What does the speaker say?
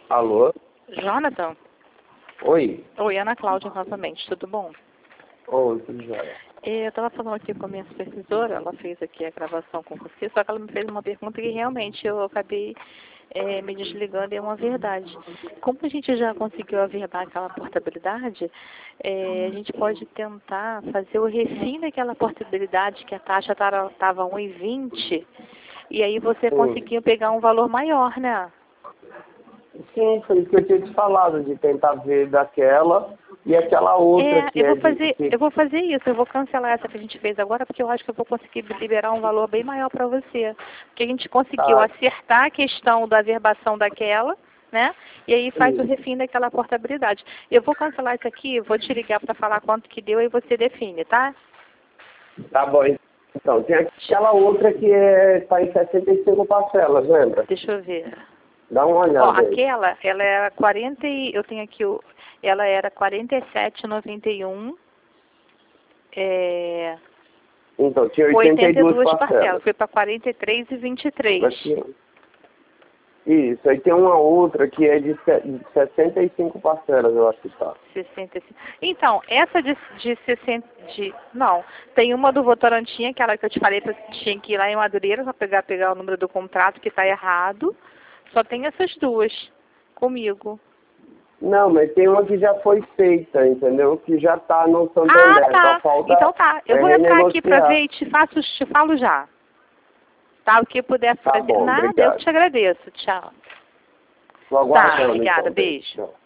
Alô? Jonathan? Oi? Oi, Ana Cláudia novamente, tudo bom? Oi, tudo jóia. Eu estava falando aqui com a minha supervisora, ela fez aqui a gravação com você, só que ela me fez uma pergunta que realmente eu acabei me desligando e é uma verdade. Como a gente já conseguiu averbar aquela portabilidade, a gente pode tentar fazer o refim daquela portabilidade que a taxa estava 1,20 e aí você conseguiu pegar um valor maior, né? Sim, foi isso que eu tinha te falado, de tentar ver daquela e aquela outra que eu vou fazer isso, eu vou cancelar essa que a gente fez agora, porque eu acho que eu vou conseguir liberar um valor bem maior para você. Porque a gente conseguiu acertar a questão da averbação daquela, né? E aí faz o refim daquela portabilidade. Eu vou cancelar isso aqui, vou te ligar para falar quanto que deu e você define, tá? Tá bom, então, tem aquela outra que está em 65 parcelas, lembra? Deixa eu ver. Dá uma olhada. Ó, aquela, ela era 40 e eu tenho aqui ela era 47,91. Então, tinha 82 parcelas. Foi para 43,23. Isso, aí tem uma outra que é de 65 parcelas, eu acho que tá. 65. Então, essa de 60. Não, tem uma do Votorantim, aquela que eu te falei que tinha que ir lá em Madureira para pegar o número do contrato que está errado. Só tem essas duas comigo. Não, mas tem uma que já foi feita, entendeu? Que já tá no Santander. Ah, tá. Só falta Então tá. Eu vou entrar aqui para ver e te falo já. Tá? O que puder fazer. Bom, nada, obrigado. eu que te agradeço. Tchau. Tô aguardando, Obrigada. então. Beijo. Tchau.